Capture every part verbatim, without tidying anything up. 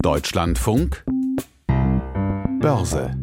Deutschlandfunk Börse.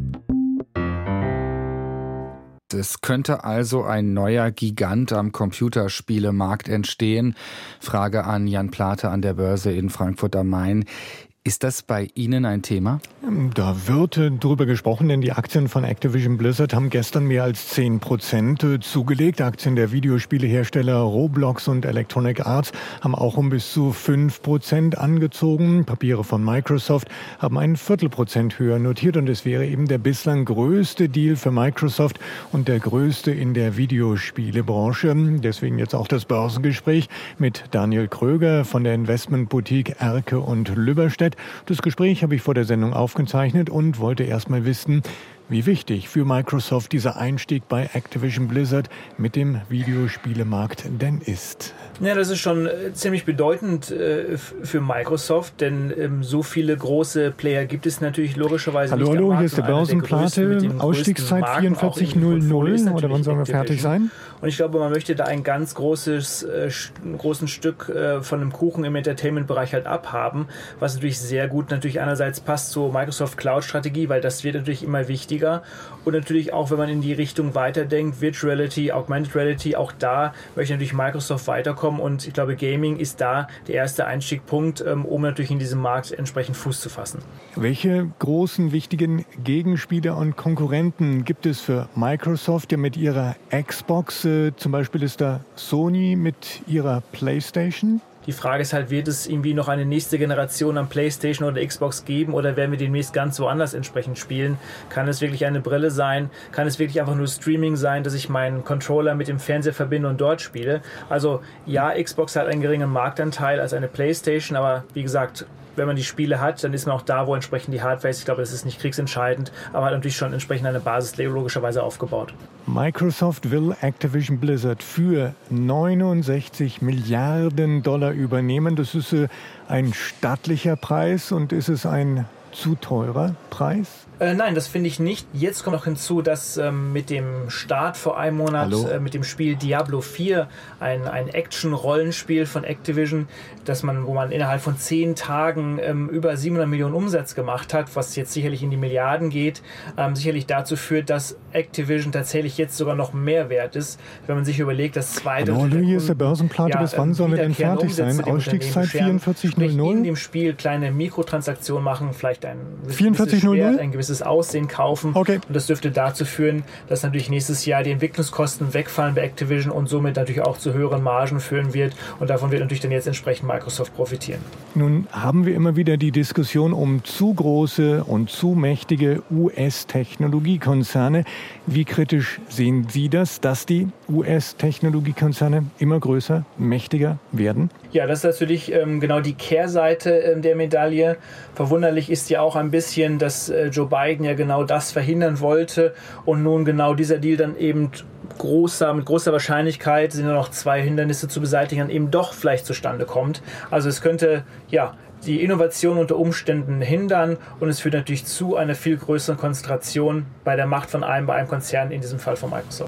Es könnte also ein neuer Gigant am Computerspielemarkt entstehen. Frage an Jan Plate an der Börse in Frankfurt am Main. Ist das bei Ihnen ein Thema? Da wird drüber gesprochen, denn die Aktien von Activision Blizzard haben gestern mehr als zehn Prozent zugelegt. Aktien der Videospielehersteller Roblox und Electronic Arts haben auch um bis zu fünf Prozent angezogen. Papiere von Microsoft haben ein Viertelprozent höher notiert und es wäre eben der bislang größte Deal für Microsoft und der größte in der Videospielebranche. Deswegen jetzt auch das Börsengespräch mit Daniel Kröger von der Investmentboutique Erke und Lübberstedt. Das Gespräch habe ich vor der Sendung aufgezeichnet und wollte erst mal wissen, wie wichtig für Microsoft dieser Einstieg bei Activision Blizzard mit dem Videospielemarkt denn ist. Ja, das ist schon äh, ziemlich bedeutend äh, für Microsoft, denn ähm, so viele große Player gibt es natürlich logischerweise hallo, nicht. Hallo, hallo, hier ist der Börsenplate, Ausstiegszeit vierundvierzig null null, oder wann sollen wir fertig sein? Und ich glaube, man möchte da ein ganz großes, äh, ein großen Stück äh, von dem Kuchen im Entertainment-Bereich halt abhaben, was natürlich sehr gut natürlich einerseits passt zur Microsoft Cloud-Strategie, weil das wird natürlich immer wichtiger. Und natürlich auch, wenn man in die Richtung weiterdenkt, Virtual Reality, Augmented Reality, auch da möchte natürlich Microsoft weiterkommen und ich glaube, Gaming ist da der erste Einstiegspunkt, um natürlich in diesem Markt entsprechend Fuß zu fassen. Welche großen, wichtigen Gegenspieler und Konkurrenten gibt es für Microsoft ja mit ihrer Xbox? Zum Beispiel ist da Sony mit ihrer PlayStation. Die Frage ist halt, wird es irgendwie noch eine nächste Generation an PlayStation oder Xbox geben oder werden wir demnächst ganz woanders entsprechend spielen? Kann es wirklich eine Brille sein? Kann es wirklich einfach nur Streaming sein, dass ich meinen Controller mit dem Fernseher verbinde und dort spiele? Also ja, Xbox hat einen geringen Marktanteil als eine PlayStation, aber wie gesagt, wenn man die Spiele hat, dann ist man auch da, wo entsprechend die Hardware ist. Ich glaube, das ist nicht kriegsentscheidend, aber hat natürlich schon entsprechend eine Basis logischerweise aufgebaut. Microsoft will Activision Blizzard für neunundsechzig Milliarden Dollar übernehmen. Das ist äh, ein stattlicher Preis und ist es ein zu teurer Preis? Äh, nein, das finde ich nicht. Jetzt kommt noch hinzu, dass ähm, mit dem Start vor einem Monat äh, mit dem Spiel Diablo vier, ein, ein Action-Rollenspiel von Activision, dass man, wo man innerhalb von zehn Tagen ähm, über siebenhundert Millionen Umsatz gemacht hat, was jetzt sicherlich in die Milliarden geht, ähm, sicherlich dazu führt, dass Activision tatsächlich jetzt sogar noch mehr wert ist, wenn man sich überlegt, dass zwei Hallo, hallo, hier ist der Börsenplate. Ja, bis wann sollen wir denn fertig sein? Ausstiegszeit vierundvierzig null null? In dem Spiel kleine Mikrotransaktionen machen, vielleicht ein vierundvierzig null null? Ein gewisses Aussehen kaufen. Okay. Und das dürfte dazu führen, dass natürlich nächstes Jahr die Entwicklungskosten wegfallen bei Activision und somit natürlich auch zu höheren Margen führen wird. Und davon wird natürlich dann jetzt entsprechend Microsoft profitieren. Nun haben wir immer wieder die Diskussion um zu große und zu mächtige U S-Technologiekonzerne. Wie kritisch sehen Sie das, dass die U S-Technologiekonzerne immer größer, mächtiger werden? Ja, das ist natürlich ähm, genau die Kehrseite ähm, der Medaille. Verwunderlich ist ja auch ein bisschen, dass äh, Joe Biden ja genau das verhindern wollte und nun genau dieser Deal dann eben großer, mit großer Wahrscheinlichkeit, sind nur noch zwei Hindernisse zu beseitigen, eben doch vielleicht zustande kommt. Also es könnte, ja, die Innovation unter Umständen hindern und es führt natürlich zu einer viel größeren Konzentration bei der Macht von einem, bei einem Konzern, in diesem Fall von Microsoft.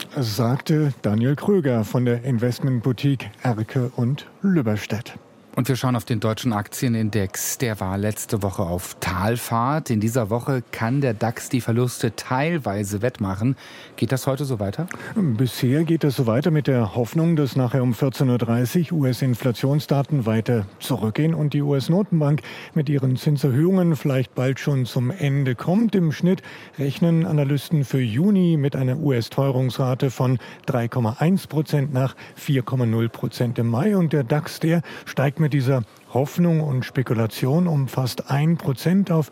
Sagte Daniel Kröger von der Investmentboutique Erke und Lübberstedt. Und wir schauen auf den deutschen Aktienindex. Der war letzte Woche auf Talfahrt. In dieser Woche kann der DAX die Verluste teilweise wettmachen. Geht das heute so weiter? Bisher geht das so weiter mit der Hoffnung, dass nachher um vierzehn Uhr dreißig U S-Inflationsdaten weiter zurückgehen und die U S-Notenbank mit ihren Zinserhöhungen vielleicht bald schon zum Ende kommt. Im Schnitt rechnen Analysten für Juni mit einer U S-Teuerungsrate von drei Komma eins Prozent nach vier Komma null Prozent im Mai. Und der DAX, der steigt mit dieser Hoffnung und Spekulation um fast ein Prozent auf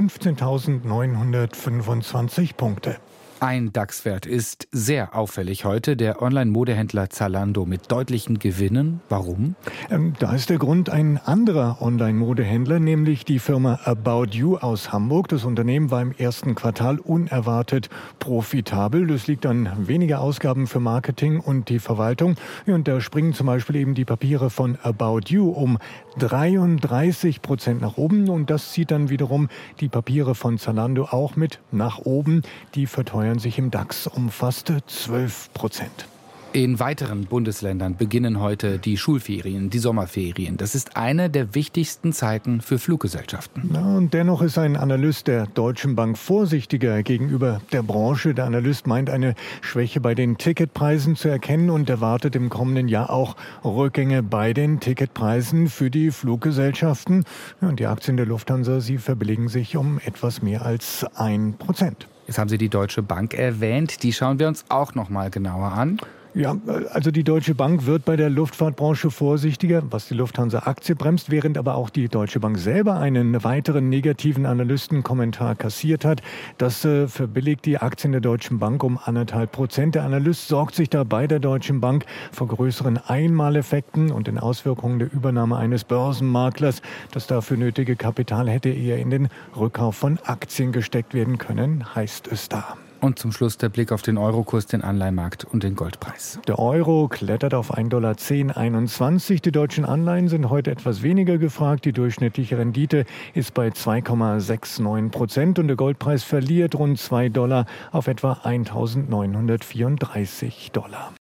fünfzehntausendneunhundertfünfundzwanzig Punkte. Ein DAX-Wert ist sehr auffällig heute, der Online-Modehändler Zalando mit deutlichen Gewinnen. Warum? Ähm, da ist der Grund ein anderer Online-Modehändler, nämlich die Firma About You aus Hamburg. Das Unternehmen war im ersten Quartal unerwartet profitabel. Das liegt an weniger Ausgaben für Marketing und die Verwaltung. Und da springen zum Beispiel eben die Papiere von About You um dreiunddreißig Prozent nach oben. Und das zieht dann wiederum die Papiere von Zalando auch mit nach oben. Die verteuern sich im DAX um fast zwölf Prozent. In weiteren Bundesländern beginnen heute die Schulferien, die Sommerferien. Das ist eine der wichtigsten Zeiten für Fluggesellschaften. Ja, und dennoch ist ein Analyst der Deutschen Bank vorsichtiger gegenüber der Branche. Der Analyst meint, eine Schwäche bei den Ticketpreisen zu erkennen und erwartet im kommenden Jahr auch Rückgänge bei den Ticketpreisen für die Fluggesellschaften. Ja, und die Aktien der Lufthansa, sie verbilligen sich um etwas mehr als ein Prozent. Jetzt haben Sie die Deutsche Bank erwähnt. Die schauen wir uns auch noch mal genauer an. Ja, also die Deutsche Bank wird bei der Luftfahrtbranche vorsichtiger, was die Lufthansa-Aktie bremst, während aber auch die Deutsche Bank selber einen weiteren negativen Analystenkommentar kassiert hat. Das äh, verbilligt die Aktien der Deutschen Bank um anderthalb Prozent. Der Analyst sorgt sich da bei der Deutschen Bank vor größeren Einmaleffekten und den Auswirkungen der Übernahme eines Börsenmaklers. Das dafür nötige Kapital hätte eher in den Rückkauf von Aktien gesteckt werden können, heißt es da. Und zum Schluss der Blick auf den Eurokurs, den Anleihenmarkt und den Goldpreis. Der Euro klettert auf ein Komma zehn einundzwanzig. Die deutschen Anleihen sind heute etwas weniger gefragt. Die durchschnittliche Rendite ist bei zwei Komma neunundsechzig Prozent und der Goldpreis verliert rund zwei Dollar auf etwa eintausendneunhundertvierunddreißig Dollar.